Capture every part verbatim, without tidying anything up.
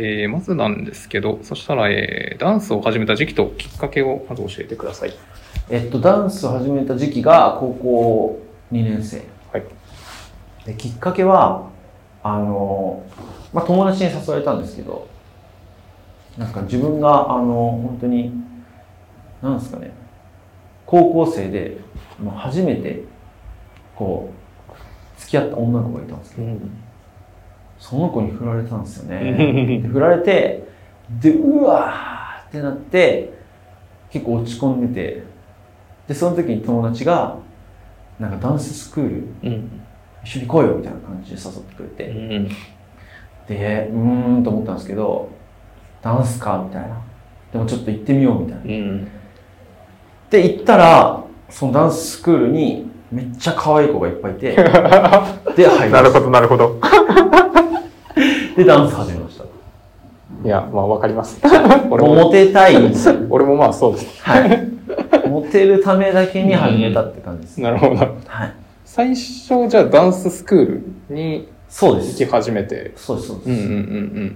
えー、まずなんですけど、そしたら、えー、ダンスを始めた時期ときっかけをまず教えてください。 えっと、ダンスを始めた時期が高校にねん生。 はい。 で、きっかけは、あの、まあ、友達に誘われたんですけど、なんか自分が、あの、本当に、なんですかね、高校生で、もう初めて、こう、付き合った女の子がいたんですけど、うん、その子に振られたんですよね。で振られて、で、うわーってなって、結構落ち込んでて、で、その時に友達が、なんかダンススクール、うん、一緒に来いよみたいな感じで誘ってくれて、うん、で、うーんと思ったんですけど、ダンスかみたいな。でもちょっと行ってみようみたいな。うん、で、行ったら、そのダンススクールにめっちゃ可愛い子がいっぱいいて、で、入りました。 なるほど、なるほど。 で、ダンス始めました。 いや、まあわかります。 俺もモテたい。 俺もまあそうです。 はい。モテるためだけに始めたって感じです。 うん、なるほど。はい。最初、じゃあダンススクールに行き始めて。 そうです、そうです。 うんうんうんうん。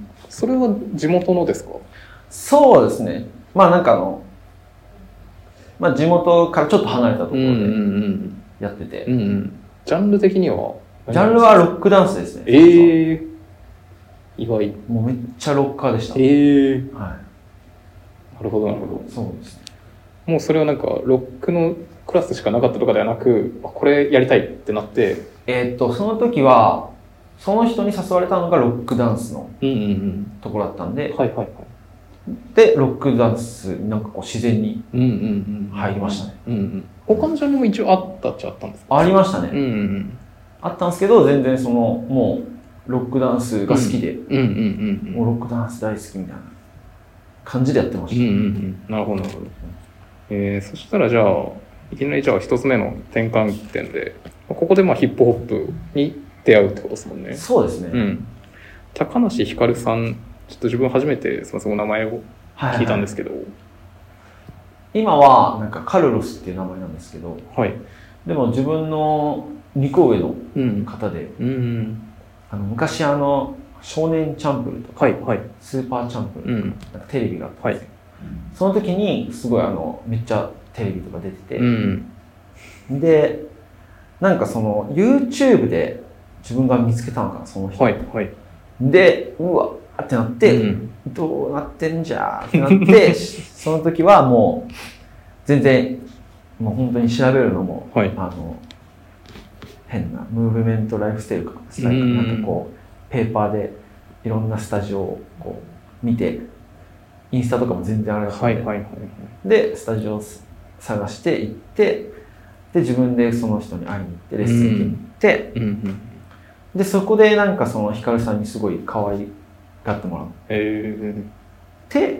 それは地元のですか？ そうですね。まあなんかあの、まあ地元からちょっと離れたところでやってて。 うんうんうん、ジャンル的には？ ジャンルはロックダンスですね。 ええー。意外。 もうめっちゃロッカーでした。 ええー。 はい。 なるほどなるほど。 そうですね。 もうそれはなんかロックのクラスしかなかったとかではなく、これやりたいってなって。 えー、っとその時はその人に誘われたのがロックダンスのところだったんで、 はいはいはい。 でロックダンスになんかこう自然に入りましたね。 うんうん。他のジャンルも一応あったっちゃあったんですか？ ありましたね。 うんうん。 あったんですけど、全然そのもうロックダンスが好きで、もうロックダンス大好きみたいな感じでやってました。うんうんうん。 なるほどなるほど。えー、そしたらじゃあいきなりじゃあ一つ目の転換点で、ここでまあヒップホップに出会うってことですもんね。 そうですね。うん。 高梨ひかるさん、ちょっと自分初めてその名前を聞いたんですけど、はいはいはい、 今はなんかカルロスっていう名前なんですけど、はい、でも自分のにこ上の方で、うんうん、あの昔あの少年チャンプルとか、はいはい、スーパーチャンプルとか、うん、なんかテレビがあったんですよ、はい、その時にすごいあのめっちゃテレビとか出てて、うん、でなんかその YouTube で自分が見つけたのかな、その人、はいはい、でうわってなって、うん、どうなってんじゃーってなってその時はもう全然もう本当に調べるのも、はい、あの変なムーブメントライフスタイルかなんかこうペーパーでいろんなスタジオをこう見てインスタとかも全然あれだったので、はいはいはいはい、でスタジオを探して行ってで自分でその人に会いに行ってレッスン受けに行って、うんうん、でそこでなんかそのヒカルさんにすごい可愛がってもらう、えー、手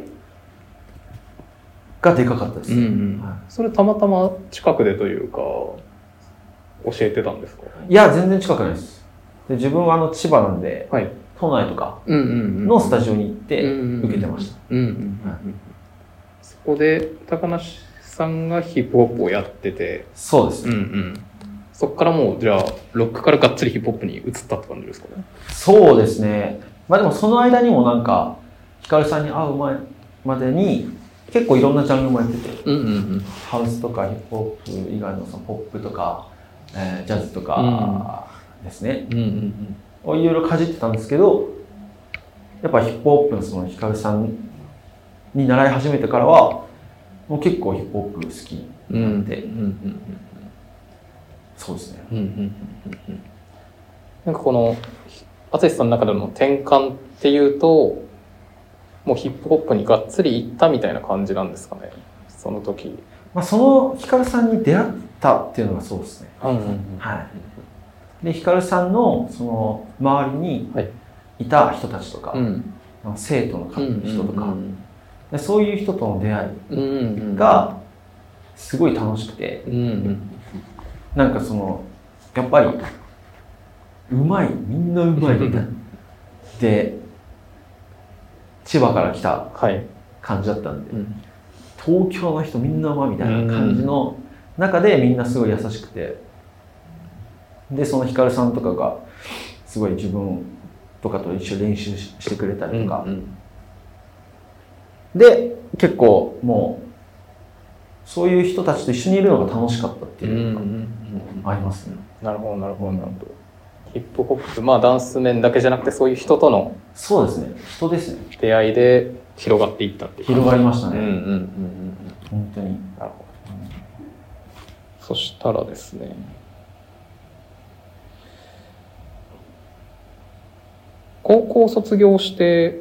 がでかかったです、うんうんはい、それたまたま近くでというか教えてたんですか？ いや全然近くないです。で自分はあの千葉なんで、はい、都内とかのスタジオに行って受けてました。 そこで高梨さんがヒップホップをやってて、 そうです、 うんうん、そこからもうじゃあロックからがっつりヒップホップに移ったって感じですかね？ そうですね。まあでもその間にもなんかヒカルさんに会う前までに結構いろんなジャンルもやってて、うんうんうん、ハウスとかヒップホップ以外のそのポップとか、えー、ジャズとかですね、うんうんうん、をいろいろかじってたんですけど、やっぱヒップホップのそのヒカルさんに習い始めてからはもう結構ヒップホップ好きになって、うんうんうんうん、そうですね、うんうんうんうん、 なんかこの淳さんの中での転換っていうともうヒップホップにがっつり行ったみたいな感じなんですかね、その時。 まあ、そのヒカルさんに出会ったっていうのがそうですね、うんうんうん、はい、でヒカルさんのその周りにいた人たちとか、はい、生徒の人とか、うんうんうん、でそういう人との出会いがすごい楽しくて、うんうん、なんかそのやっぱりうまい、みんなうまいみたいなで千葉から来た感じだったんで、はい、東京の人みんなうまいみたいな感じの中でみんなすごい優しくて、でそのヒカルさんとかがすごい自分とかと一緒に練習してくれたりとか、 うんうん、 で結構もうそういう人たちと一緒にいるのが楽しかったっていうのがありますね。 なるほどなるほどなるほど。ヒップホップ、まあダンス面だけじゃなくてそういう人とのそうですね人ですね出会いで広がっていったっていう広がりましたね。 うんうんうんうん、 本当に。 なるほど。そしたらですね、高校卒業して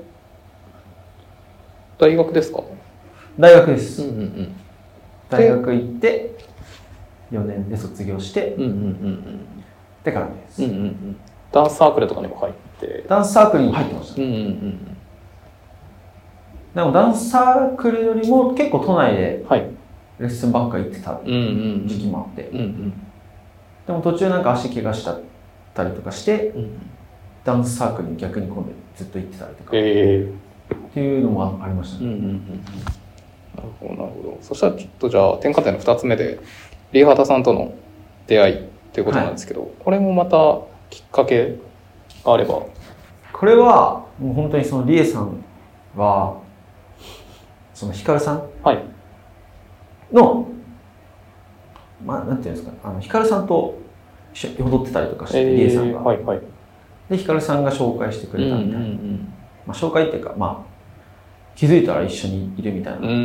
大学ですか？ 大学です、 うんうんうん、 大学行ってよねんで卒業して、 うんうんうんうん、 って感じです、 うんうんうん、ダンスサークルとかにも入ってダンスサークルにも入ってました、ね、 うんうんうん、 でもダンスサークルよりも結構都内でレッスンばっか行ってた時期もあって、 うんうんうん、 でも途中なんか足怪我しちゃったりとかして、うん、ダンスサークルに逆に今度ずっと行ってたりとか、えー、っていうのもありましたね、うんうんうん、 なるほどなるほど。そしたらちょっとじゃあ転換点のふたつめでリエハタさんとの出会いということなんですけど、はい、これもまたきっかけがあれば。 これはもう本当にそのリエさんはそのヒカルさんの、はい、まあなんていうんですか、あのヒカルさんと一緒に踊ってたりとかして、えー、リエさんが、はいはい、でヒカルさんが紹介してくれたみたいな、うんうんうん、まあ、紹介っていうかまあ気づいたら一緒にいるみたいな、うん、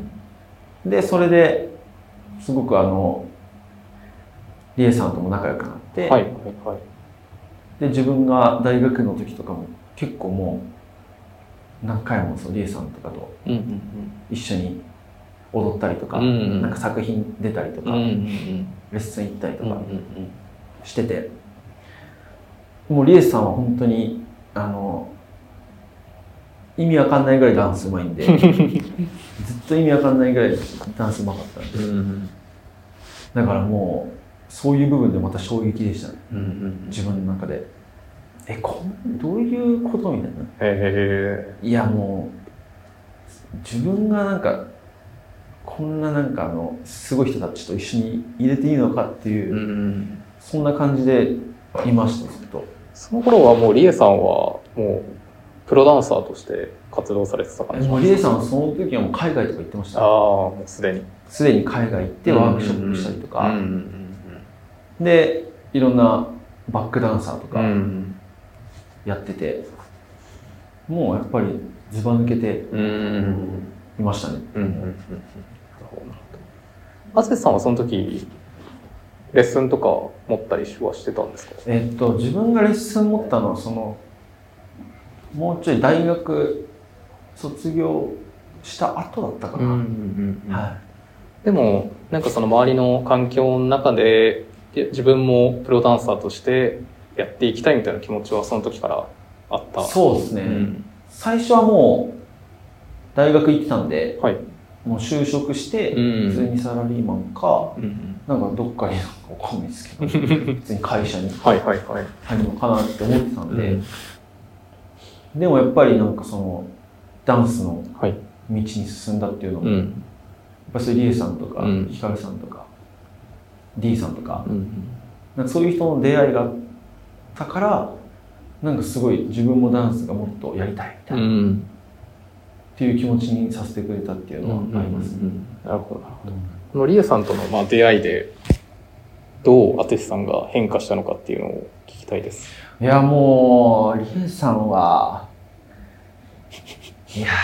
でそれですごくあのリエさんとも仲良くなって、はいはいはい、で自分が大学の時とかも結構もう何回もそうリエさんとかと一緒に踊ったりとか、うんうん、なんか作品出たりとか、うんうんうん、レッスン行ったりとかしてて、もうリエさんは本当にあの意味わかんないぐらいダンスうまいんでずっと意味わかんないぐらいダンスうまかったんで、うんうん、だからもうそういう部分でまた衝撃でしたね、うんうん、自分の中でえこんどういうことみたいな、へー、いやもう自分がなんかこんななんかあのすごい人たちと一緒に入れていいのかっていう、うん、そんな感じでいましたずっと。 その頃はもうリエさんはもうプロダンサーとして活動されてた感じですか？ もうリエさんはその時はもう海外とか行ってました、ね、 ああもうすでにすでに海外行ってワークショップしたりとか、でいろんなバックダンサーとかやってて、もうやっぱりずば抜けていましたね。 淳さんはその時レッスンとか持ったりはしてたんですか？ えっと自分がレッスン持ったのはそのもうちょい大学卒業した後だったかな、うんうんうん、はい、 でもなんかその周りの環境の中で自分もプロダンサーとしてやっていきたいみたいな気持ちはその時からあった？ そうですね、うん、最初はもう大学行ってたんで、はい、もう就職して普通にサラリーマンか、うんうん、なんかどっかにわかんないですけど普通に会社に入るのかなって思ってたんで、うん、でもやっぱりなんかそのダンスの道に進んだっていうのも、はい、やっぱりリエさんとか、うん、ヒカルさんとか D さんとか、うん、なんかそういう人の出会いがあったからなんかすごい自分もダンスがもっとやりたいみたいな、うん、っていう気持ちにさせてくれたっていうのはありますね。 なるほどなるほど。このリエさんとのまあ出会いでどう淳さんが変化したのかっていうのを聞きたいです。 いやもうリエさんはいや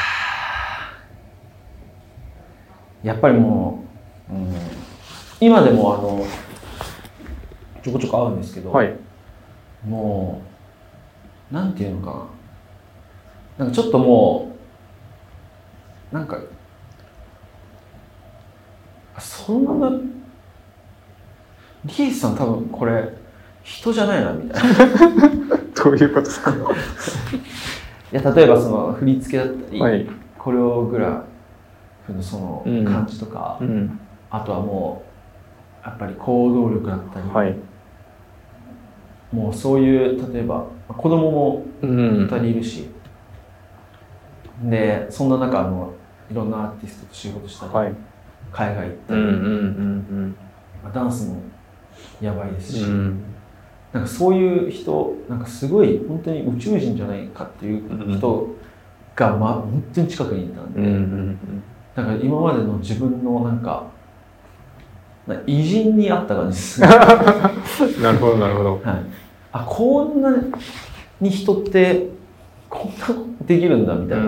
やっぱりもう、うん、今でもあのちょこちょこ会うんですけど、はい、もうなんていうのかな、なんかちょっともうなんかそんなリエさん多分これ人じゃないなみたいなどういうことですか？いや例えばその振り付けだったり、はい、コレオグラフのその感じとか、うんうん、あとはもうやっぱり行動力だったり、はい、もうそういう例えば子供もふたりいるし、うん、でそんな中あのいろんなアーティストと仕事したり、はい、海外行ったり、うんうんうんうん、ダンスもやばいですし、うん、 なんかそういう人、なんかすごい本当に宇宙人じゃないかっていう人が、まあ、本当に近くにいたんで、うんうんうん、だから今までの自分のなんか偉人にあった感じですね。 なるほどなるほど。 はい、あ、こんなに人ってこんなできるんだみたいな。うん、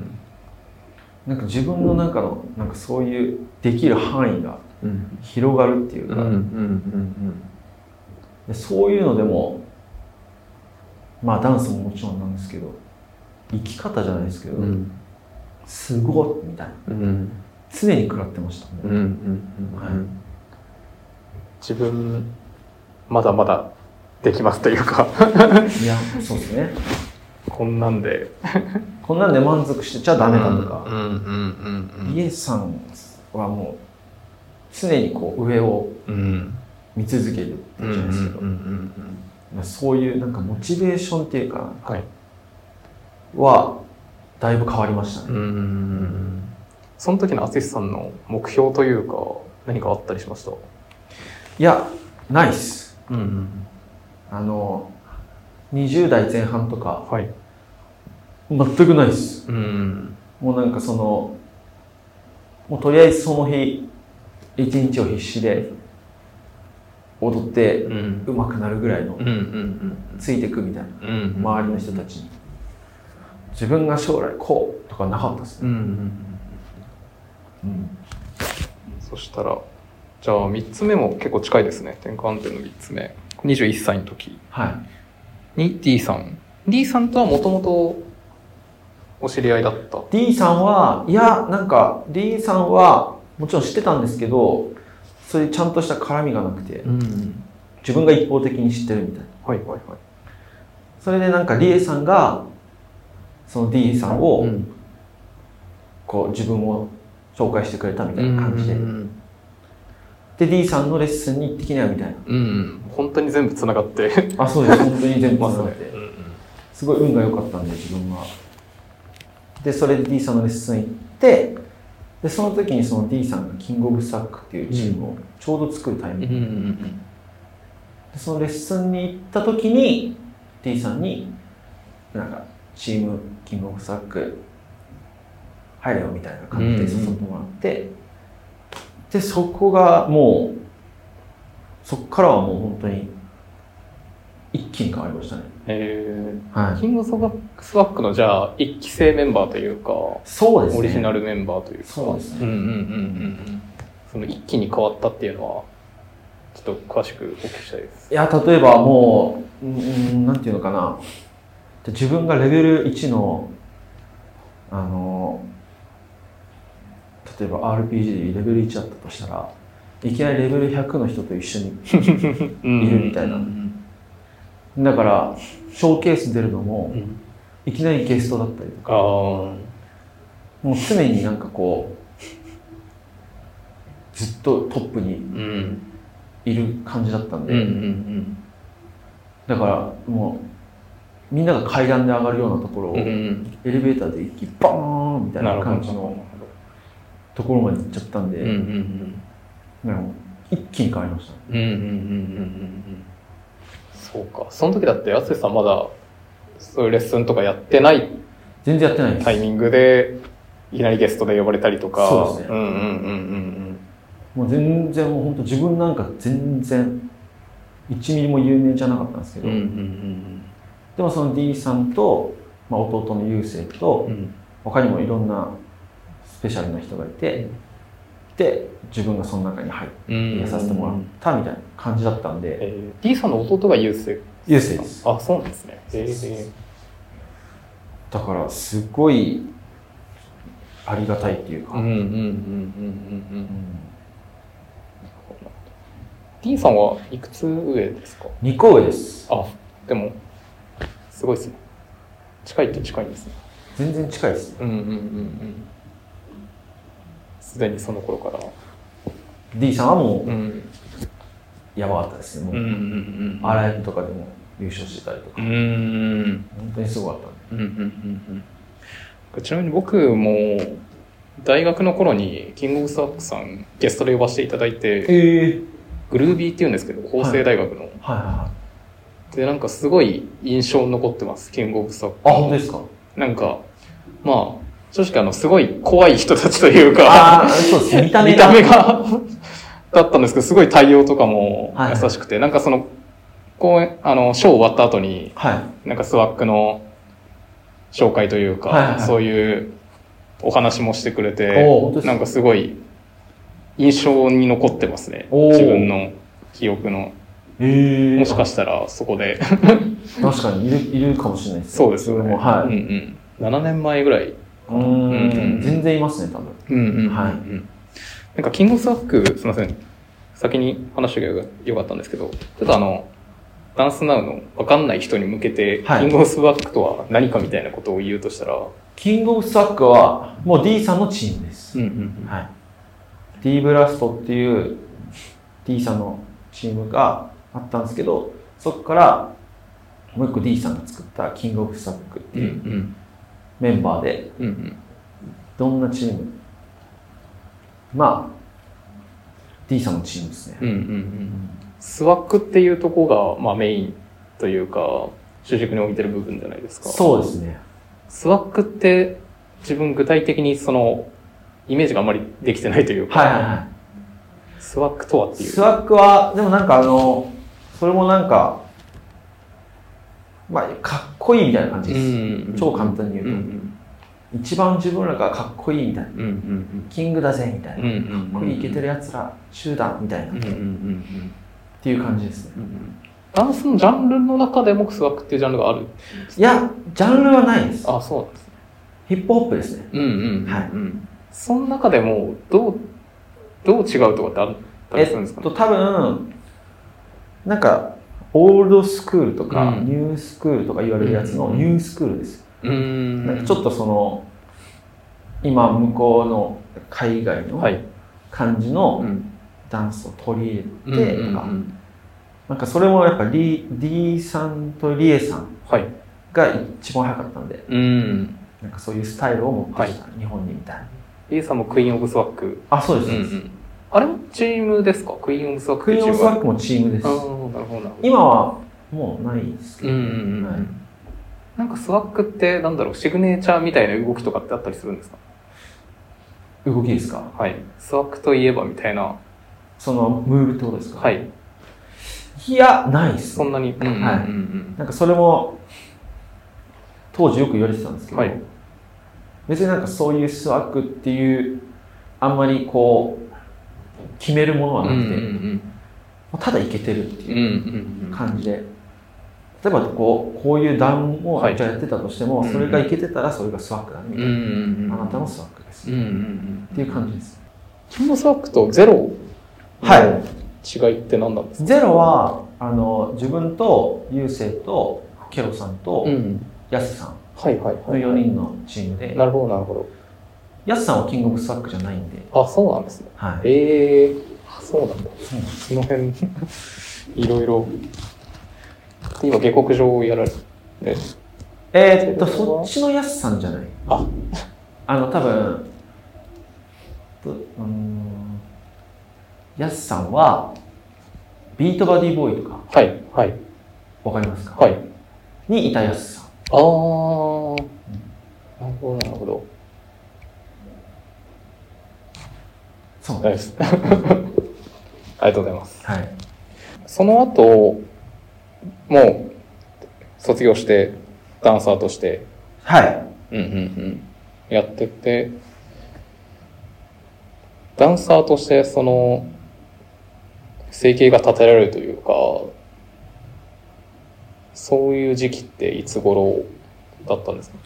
なんか自分の中のなんかそういうできる範囲が広がるっていうか、でそういうのでもまあダンスももちろんなんですけど、生き方じゃないですけど、うん、すごいみたいな、うん、常に食らってましたね。うんうんうんはい、自分まだまだできますというかいやそうですね。 こんなんでこんなんで満足してちゃダメだとか、リエさんはもう常にこう上を見続けるっていうじゃないですけど、そういうなんかモチベーションっていうか、はい、はだいぶ変わりましたね。うんうんうん、 その時の淳さんの目標というか何かあったりしました？ いやないっす。うんうん、あのにじゅう代前半とか、はい、全くないっす。うん、もうなんかそのもうとりあえずその日一日を必死で踊って上手くなるぐらいのついてくみたいな、周りの人たちに。自分が将来こうとかなかったですね。うんうんうんうん、そしたらじゃあみっつめも結構近いですね。転換点のみっつめ、にじゅういっさいの時に D さん D さんとはもともとお知り合いだった？ D さんはいやなんか D さんはもちろん知ってたんですけど、そういうちゃんとした絡みがなくて、うん、自分が一方的に知ってるみたいな。はいはいはい。それでなんかリエさんがその D さんを、うん、こう自分を紹介してくれたみたいな感じで、うん、で D さんのレッスンに行ってきなよみたいな、うん、 本当に全部つながってあ、そうです、本当に全部つながってうん、すごい運が良かったんで自分は。でそれで D さんのレッスン行って、でその時にその D さんがキングオブサックっていうチームをちょうど作るタイミング、うんうんうん、でそのレッスンに行った時に D さんになんかチームキングオブサック入れよみたいな感じで誘ってもらって、うんうん、でそこがもうそこからはもう本当に一気に変わりましたね。 へー、はい、キングオブサックのじゃあ一期生メンバーというか、 そうですね、 オリジナルメンバーというか、 そうですね、うんうんうんうん、 その一気に変わったっていうのはちょっと詳しくお聞きしたいです。 いや例えばもう、うん、なんていうのかな、自分がレベルいちのあの例えば アールピージー でレベルいちだったとしたらいきなりレベルひゃくの人と一緒にいるみたいなだからショーケース出るのも、うん、いきなりゲストだったりとか、もう常になんかこうずっとトップにいる感じだったんで、うんうんうん、だからもうみんなが階段で上がるようなところを、うんうん、エレベーターで一気バーンみたいな感じのところまで行っちゃったんで、うんうんうん、一気に変わりました。うんうんうんうんうん、 そうか。その時だって淳さんまだそういうレッスンとかやってない全然やってないですタイミングでいきなりゲストで呼ばれたりとか。 そうですね、うんうんうんうん、もう全然もう本当自分なんか全然いちミリも有名じゃなかったんですけど、うんうんうん、でもその D さんと、まあ、弟のゆうせいと、うん、他にもいろんなスペシャルな人がいて、で自分がその中に入って入れさせてもらったみたいな感じだったんで、 えー、D さんの弟がゆうせいゆうせいです。 あ、そうなんですね。えー、 だからすごいありがたいっていうか、うんうんうんうんうんうん、 D さんはいくつ上ですか？ にこ上です。 あ、でもすごいですね。近いって近いんですね。 全然近いですね。 うんうんうんうん。すでにその頃から D さんはもう、うん、やばかったですね。もう、うんうんうん、アライブとかでも優勝してたりとか、うん、本当にすごかったんで、うんうんうんうん、ちなみに僕も大学の頃にキングオブサックさんゲストで呼ばせていただいて、えー、グルービーっていうんですけど法政大学の、はいはいはい、 で、なんかすごい印象に残ってます、キングオブスワック。 あ、本当ですか？ なんか、まあ、正直あの、すごい怖い人たちというか、 あそうです、見た目が。見た目がだったんですけど、すごい対応とかも優しくて、はいはい、なんかその、公演、あの、ショー終わった後に、はい、なんかスワックの紹介というか、はいはい、そういうお話もしてくれて、なんかすごい印象に残ってますね。自分の記憶の。もしかしたらそこで。 確かにいる、いるかもしれないですね。 そうですよね。はい。うんうん。ななねんまえぐらい。 うんうん、全然いますね、多分。 うんうん。はい。なんか、キングオブスワック、すみません。先に話しておけばよかったんですけど、ちょっとあの、ダンスナウの分かんない人に向けて、はい、キングオブスワックとは何かみたいなことを言うとしたら、 キングオブスワックは、もう D さんのチームです。うんうんうん、はい。D ブラストっていう D さんのチームがあったんですけど、そこからもう一個 D さんが作ったキングオブスワックっていうメンバーで、うんうん、どんなチーム、まあ D さんのチームですね。うんうんうん、 スワックっていうところが、まあ、メインというか主軸に置いてる部分じゃないですか。 そうですね。 スワックって自分具体的にそのイメージがあんまりできてないというか、はいはいはい、スワックとはっていう。 スワックはでもなんかあのそれもなんかまあかっこいいみたいな感じです。うんうん、超簡単に言うと、うんうん、一番自分らがかっこいいみたいな、うんうんうん、キングだぜみたいな、うんうんうん、かっこいいイケてるやつら集団みたいな、うんうんうんうん、っていう感じですね。うんうん、 ダンスのジャンルの中でもスワックっていうジャンルがある？ いや、ジャンルはないです。 あ、そうなんですね。 ヒップホップですね。 うんうんうん、はい。その中でもどうどう違うとかってあったりするんですかね？ えっと多分なんかオールドスクールとか、うん、ニュースクールとか言われるやつのニュースクールです。うん、なんかちょっとその今向こうの海外の感じのダンスを取り入れてとか。うんうんうん、なんかそれもやっぱり D さんとリエさんが一番早かったんで、うん、なんかそういうスタイルを持ってきた、はい、日本にみたいな。 リエさんもクイーンオブスワック。 あ、そうです、うんうん。 あれもチームですか？クイーンオブスワック。 クイーンオブスワックもチームです。あ、なるほどなるほど。今はもうないですけど、うんうんうん、はい、 なんかスワックってなんだろう、シグネチャーみたいな動きとかってあったりするんですか？ 動きですか？ はい。スワックといえばみたいな。 そのムーブってことですか？ はい。 いや、ないです、ね。 そんなに。うんうんうんうん、はい。 なんかそれも、当時よく言われてたんですけど、はい、別になんかそういうスワックっていう、あんまりこう、決めるものはなくて、うんうんうん、ただいけてるっていう感じで、例えばこう、こういう段をじゃあやってたとしても、はい、それがいけてたらそれがスワックだねみたいな、うんうんうん、あなたのスワックです、うんうんうん、っていう感じです。 キングスワックとゼロの違いって何なんですか？ ゼロはあの自分とユウセイとケロさんとヤスさんのよにんのチームで、 なるほどなるほど。 ヤスさんはキングオブスワックじゃないんで。 あ、そうなんですね。はい。ええー、そうなんだ。その辺いろいろ今下克上をやられて。 えー、っとそっちのヤスさんじゃない。あ、あの多分、うんヤスさんはビートバディボーイとか、 はいはい、 わかりますか？ はい。 にいたヤスさん。ああ、うん、なるほどなるほど。 そうです。 ありがとうございます。 はい。 その後もう卒業してダンサーとして、 はい。 うんうんうん、やってて、ダンサーとしてその生計が立てられるというか、そういう時期っていつ頃だったんですか？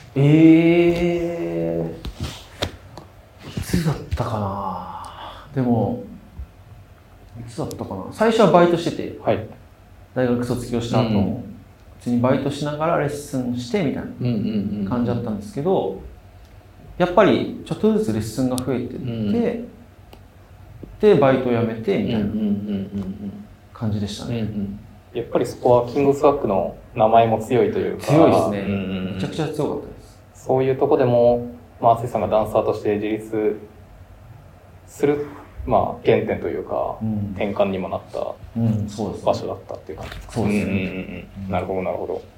ええー、いつだったかな。でもいつだったかな。最初はバイトしてて、はい、大学卒業した後も、うん、普通にバイトしながらレッスンしてみたいな感じだったんですけど、やっぱりちょっとずつレッスンが増えてって、うんでバイト辞めてみたいな感じでしたね。うんうん、 やっぱりそこはキングスワックの名前も強いというか、 強いですね。うんうん、めちゃくちゃ強かったです。 そういうとこでも、まあ、淳さんがダンサーとして自立するまあ、原点というか、うん、転換にもなった場所だったっていう感じですか。 そうですね。 なるほど、なるほど。